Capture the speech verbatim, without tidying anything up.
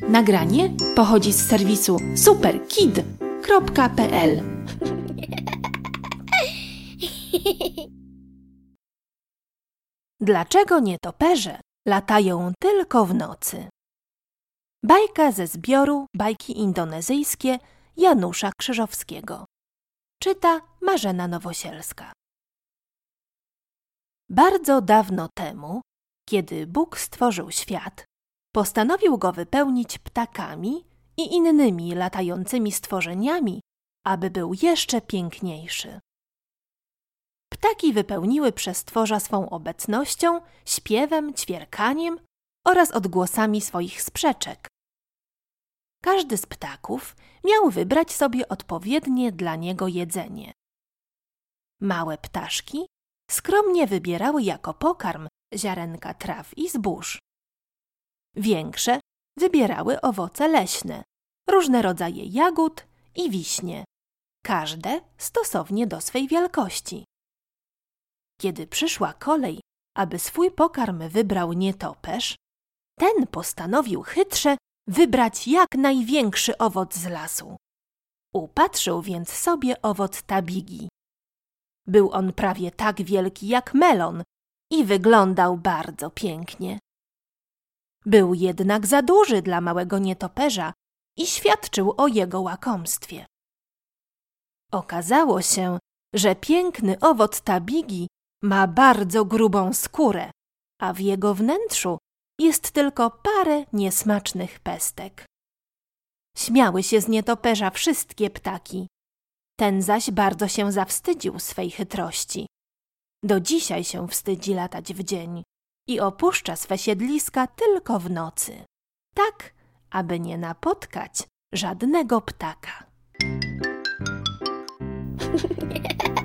Nagranie pochodzi z serwisu superkid kropka p l. Dlaczego nietoperze latają tylko w nocy? Bajka ze zbioru Bajki indonezyjskie Janusza Krzyżowskiego. Czyta Marzena Nowosielska. Bardzo dawno temu, kiedy Bóg stworzył świat, postanowił go wypełnić ptakami i innymi latającymi stworzeniami, aby był jeszcze piękniejszy. Ptaki wypełniły przestworza swą obecnością, śpiewem, ćwierkaniem oraz odgłosami swoich sprzeczek. Każdy z ptaków miał wybrać sobie odpowiednie dla niego jedzenie. Małe ptaszki skromnie wybierały jako pokarm ziarenka traw i zbóż. Większe wybierały owoce leśne, różne rodzaje jagód i wiśnie, każde stosownie do swej wielkości. Kiedy przyszła kolej, aby swój pokarm wybrał nietoperz, ten postanowił chytrze wybrać jak największy owoc z lasu. Upatrzył więc sobie owoc tabigi. Był on prawie tak wielki jak melon i wyglądał bardzo pięknie. Był jednak za duży dla małego nietoperza i świadczył o jego łakomstwie. Okazało się, że piękny owoc tabigi ma bardzo grubą skórę, a w jego wnętrzu jest tylko parę niesmacznych pestek. Śmiały się z nietoperza wszystkie ptaki. Ten zaś bardzo się zawstydził swej chytrości. Do dzisiaj się wstydzi latać w dzień i opuszcza swe siedliska tylko w nocy, tak aby nie napotkać żadnego ptaka.